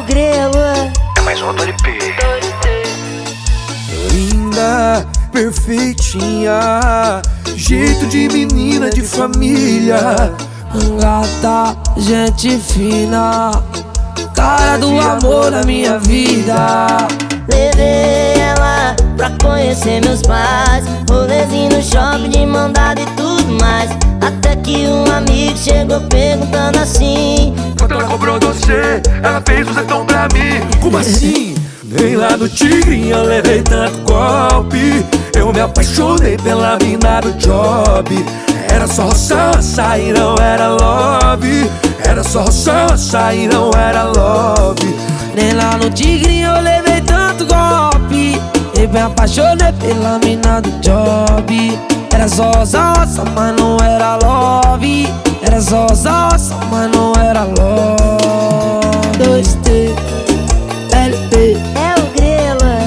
Grelo. É mais um do LP. Linda, perfeitinha, jeito de menina de família. Gata, gente fina, cara do amor na minha vida. Levei ela pra conhecer meus pais, rolezinho no shopping de mão dada e tudo mais. Até que um amigo chegou perguntando assim: quanto ela cobrou você? Ela fez o zetão pra mim. Como assim? Nem lá no Tigrinho eu levei tanto golpe. Eu me apaixonei pela mina do job. Era só roça e não era love. Era só roça e não era love. Nem lá no Tigrinho eu levei tanto golpe. Eu me apaixonei pela mina do job. Era só roça, mas não era love. Era só roça, mas não era love. 2T, LP. é o Grelo.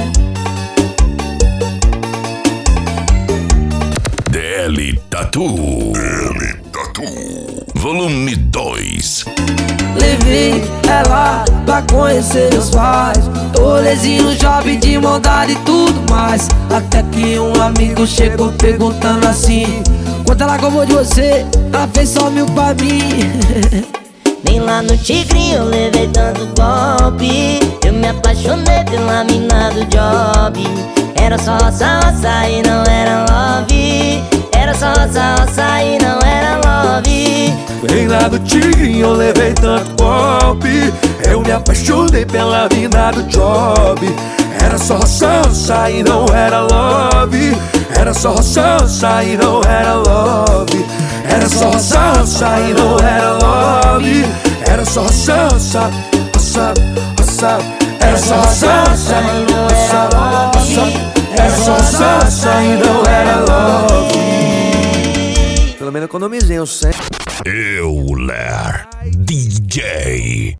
DL Tattoo. Volume 2. Levei ela pra conhecer meus pais, rolezinho no shopping de mão dada e tudo mais. Até que um amigo chegou perguntando assim: quanto ela cobrou de você? Ela fez só 1000 pra mim. Nem lá no Tigrinho eu levei tanto golpe. Eu me apaixonei pela mina do job. Era só roça e não era love. Era só roça e não era love. Nem lá do Tigrinho eu levei tanto golpe. Eu me apaixonei pela mina do job. Era só roça e não era love. Era só roça e não era love. Era só roça e não era love. Era só roça. Era só roça e não era love. Era só roça e não era love. Pelo menos economizei, eu sei. Euler DJ.